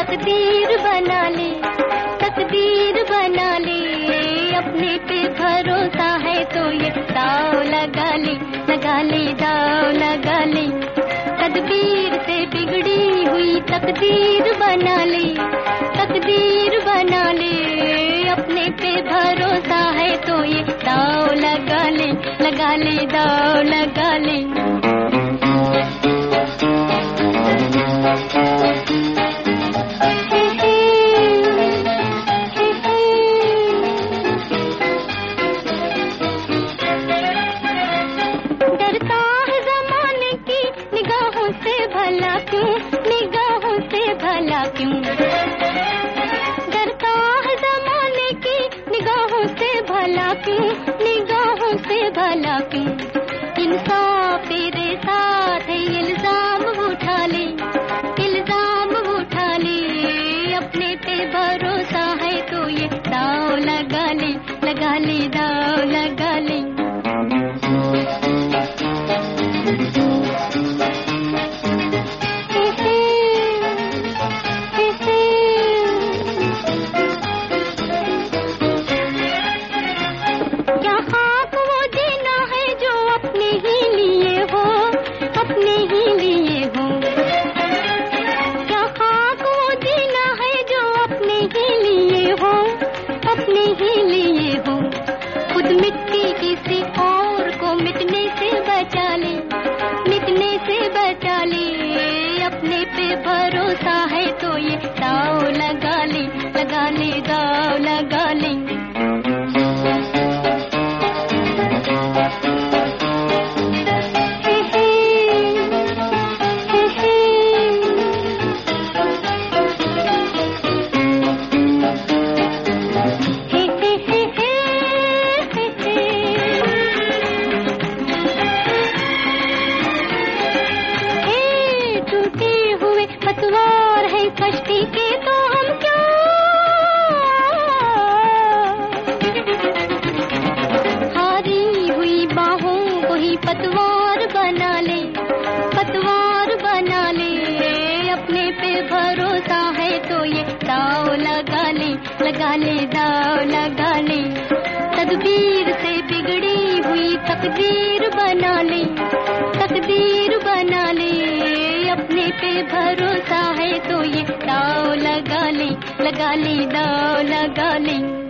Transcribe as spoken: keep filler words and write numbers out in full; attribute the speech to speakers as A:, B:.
A: तकदीर बना ले, तकदीर बना ले, अपने पे भरोसा है तो ये दाव लगा ले, लगा ले दाव लगा ले। तदबीर से बिगड़ी हुई तकदीर बना ले, तकदीर बना ले, अपने पे भरोसा है तो ये दाव लगा ले, लगा ले दाव लगा ले। भला क्यों, निगाहों से भला क्यों डरता है ज़माने की, निगाहों से भला क्यों, निगाहों से भला क्यों। इंसाफ तेरे साथ है, इल्जाम उठा ले, इल्जाम उठा ले, अपने पे भरोसा है तो ये दाव लगा ले, लगा ले दाव लगा ले। मिट्टी किसी और को मिटने से बचा ले, मिटने से बचा ले, अपने पे भरोसा है तो ये दाव लगा ले, लगा ले दाव लगा ले। पतवार है कश्ती के तो हम क्या, हारी हुई बाहों को ही पतवार बना ले, पतवार बना ले, अपने पे भरोसा है तो ये दाव लगा ले, लगा ले दाव लगा ले। तदबीर से बिगड़ी हुई तकदीर बना ले, तकदीर बना ले, अपने पे भरोसा है तो ये दाव लगा ले, लगा ले दाव लगा ले।